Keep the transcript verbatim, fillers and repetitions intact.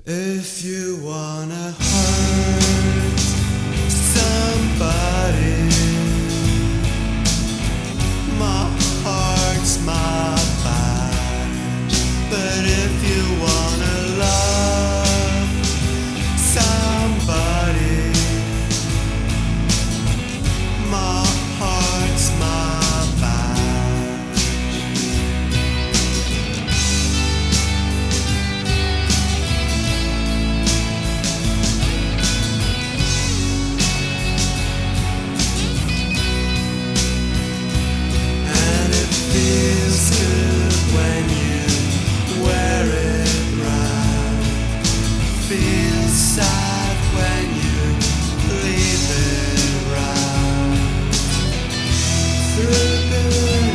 If you wanna hurt somebody, my heart's my badge. But if you wanna love somebody, my heart's my badge. And it feels good when you wear it round. Feels sad when you leave it round. Through good